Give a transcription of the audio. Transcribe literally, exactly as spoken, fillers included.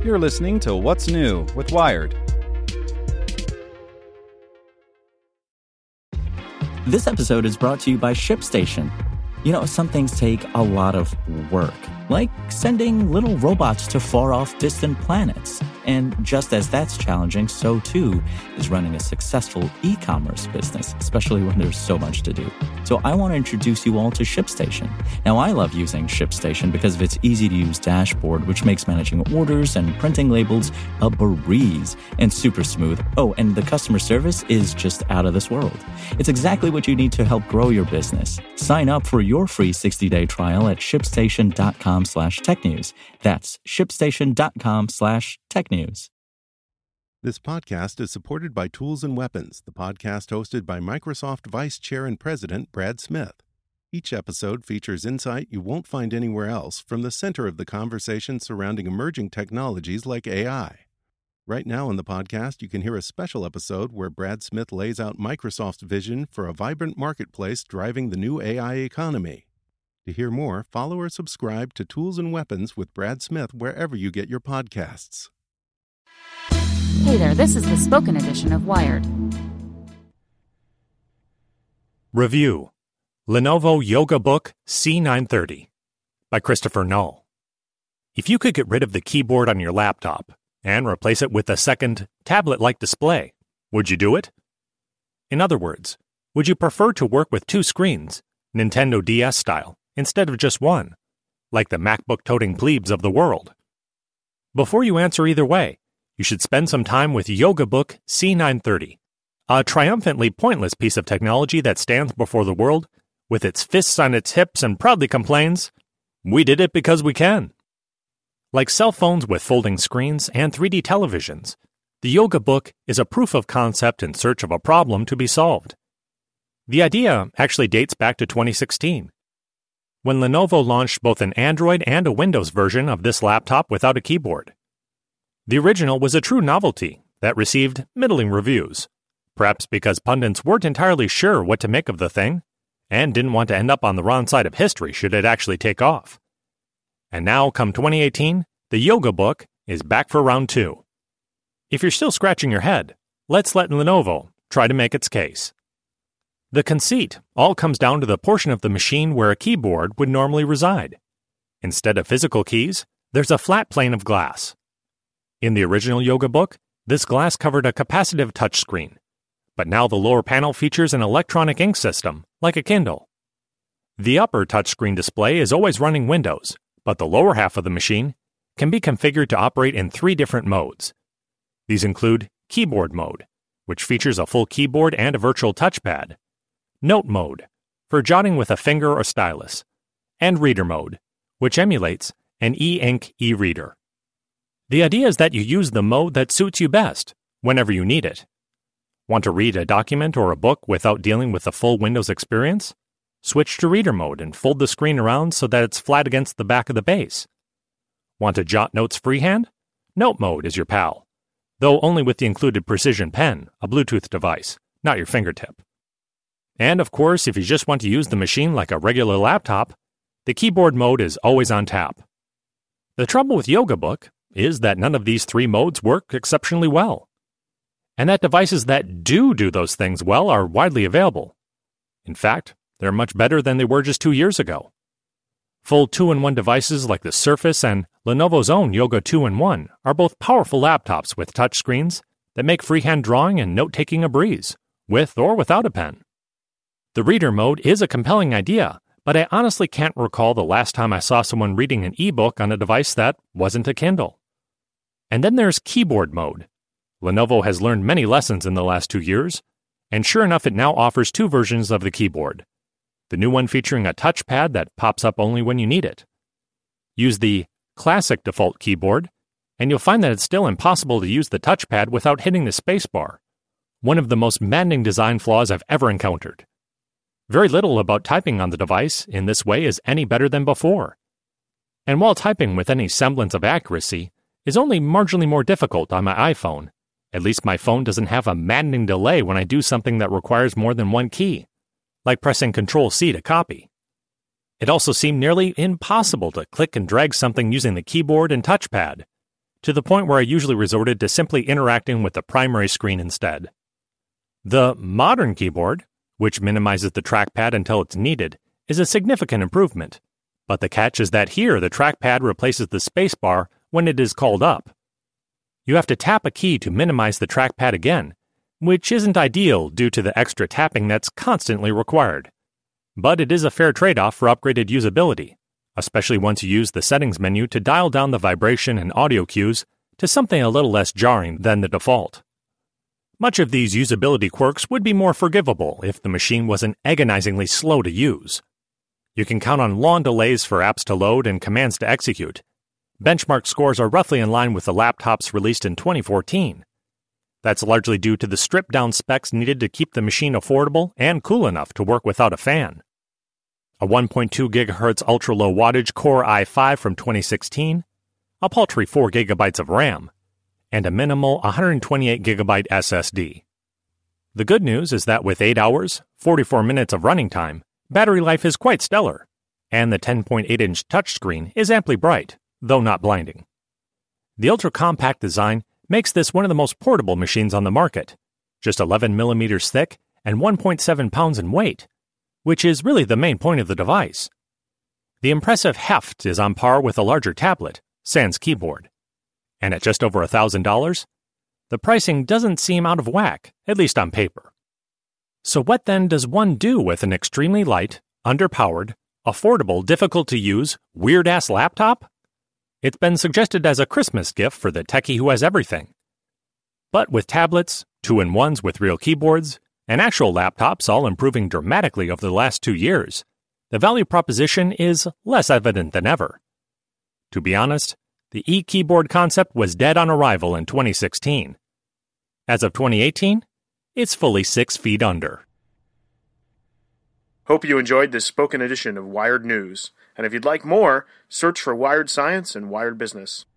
You're listening to What's New with Wired. This episode is brought to you by ShipStation. You know, some things take a lot of work, like sending little robots to far-off distant planets. And just as that's challenging, so too is running a successful e-commerce business, especially when there's so much to do. So I want to introduce you all to ShipStation. Now, I love using ShipStation because of its easy-to-use dashboard, which makes managing orders and printing labels a breeze and super smooth. Oh, and the customer service is just out of this world. It's exactly what you need to help grow your business. Sign up for your free sixty-day trial at shipstation.com slash technews. That's shipstation.com slash technews. This podcast is supported by Tools and Weapons, the podcast hosted by Microsoft Vice Chair and President Brad Smith. Each episode features insight you won't find anywhere else from the center of the conversation surrounding emerging technologies like A I. Right now on the podcast, you can hear a special episode where Brad Smith lays out Microsoft's vision for a vibrant marketplace driving the new A I economy. To hear more, follow or subscribe to Tools and Weapons with Brad Smith wherever you get your podcasts. Hey there, this is the spoken edition of Wired. Review: Lenovo YogaBook C nine thirty by Christopher Null. If you could get rid of the keyboard on your laptop and replace it with a second, tablet-like display, would you do it? In other words, would you prefer to work with two screens, Nintendo D S style, instead of just one, like the MacBook-toting plebes of the world? Before you answer either way, you should spend some time with YogaBook C nine thirty, a triumphantly pointless piece of technology that stands before the world with its fists on its hips and proudly complains, "We did it because we can." Like cell phones with folding screens and three D televisions, the YogaBook is a proof of concept in search of a problem to be solved. The idea actually dates back to twenty sixteen, when Lenovo launched both an Android and a Windows version of this laptop without a keyboard. The original was a true novelty that received middling reviews, perhaps because pundits weren't entirely sure what to make of the thing and didn't want to end up on the wrong side of history should it actually take off. And now, come twenty eighteen, the YogaBook is back for round two. If you're still scratching your head, let's let Lenovo try to make its case. The conceit all comes down to the portion of the machine where a keyboard would normally reside. Instead of physical keys, there's a flat plane of glass. In the original YogaBook, this glass covered a capacitive touchscreen, but now the lower panel features an electronic ink system, like a Kindle. The upper touchscreen display is always running Windows, but the lower half of the machine can be configured to operate in three different modes. These include Keyboard Mode, which features a full keyboard and a virtual touchpad, Note Mode, for jotting with a finger or stylus, and Reader Mode, which emulates an e-ink e-reader. The idea is that you use the mode that suits you best, whenever you need it. Want to read a document or a book without dealing with the full Windows experience? Switch to Reader Mode and fold the screen around so that it's flat against the back of the base. Want to jot notes freehand? Note Mode is your pal, though only with the included Precision Pen, a Bluetooth device, not your fingertip. And of course, if you just want to use the machine like a regular laptop, the Keyboard Mode is always on tap. The trouble with YogaBook is that none of these three modes work exceptionally well, and that devices that do do those things well are widely available. In fact, they're much better than they were just two years ago. Full two in one devices like the Surface and Lenovo's own Yoga two in one are both powerful laptops with touchscreens that make freehand drawing and note-taking a breeze, with or without a pen. The Reader Mode is a compelling idea, but I honestly can't recall the last time I saw someone reading an ebook on a device that wasn't a Kindle. And then there's Keyboard Mode. Lenovo has learned many lessons in the last two years, and sure enough, it now offers two versions of the keyboard. The new one featuring a touchpad that pops up only when you need it. Use the classic default keyboard, and you'll find that it's still impossible to use the touchpad without hitting the spacebar, one of the most maddening design flaws I've ever encountered. Very little about typing on the device in this way is any better than before. And while typing with any semblance of accuracy is only marginally more difficult on my iPhone, at least my phone doesn't have a maddening delay when I do something that requires more than one key, like pressing control C to copy. It also seemed nearly impossible to click and drag something using the keyboard and touchpad. to the point where I usually resorted to simply interacting with the primary screen instead. The modern keyboard, which minimizes the trackpad until it's needed, is a significant improvement, but the catch is that here the trackpad replaces the spacebar when it is called up. You have to tap a key to minimize the trackpad again, which isn't ideal due to the extra tapping that's constantly required. But it is a fair trade-off for upgraded usability, especially once you use the settings menu to dial down the vibration and audio cues to something a little less jarring than the default. Much of these usability quirks would be more forgivable if the machine wasn't agonizingly slow to use. You can count on long delays for apps to load and commands to execute. Benchmark scores are roughly in line with the laptops released in twenty fourteen. That's largely due to the stripped-down specs needed to keep the machine affordable and cool enough to work without a fan. A one point two gigahertz ultra-low wattage Core i five from twenty sixteen, a paltry four gigabytes of RAM, and a minimal one hundred twenty-eight gigabyte S S D. The good news is that with eight hours, forty-four minutes of running time, battery life is quite stellar, and the ten point eight inch touchscreen is amply bright, though not blinding. The ultra-compact design makes this one of the most portable machines on the market, just eleven millimeters thick and one point seven pounds in weight, which is really the main point of the device. The impressive heft is on par with a larger tablet, sans keyboard. And at just over one thousand dollars, the pricing doesn't seem out of whack, at least on paper. So what then does one do with an extremely light, underpowered, affordable, difficult-to-use, weird-ass laptop? It's been suggested as a Christmas gift for the techie who has everything. But with tablets, two-in-ones with real keyboards, and actual laptops all improving dramatically over the last two years, the value proposition is less evident than ever. To be honest, the e-keyboard concept was dead on arrival in twenty sixteen. As of twenty eighteen, it's fully six feet under. Hope you enjoyed this spoken edition of Wired News. And if you'd like more, search for Wired Science and Wired Business.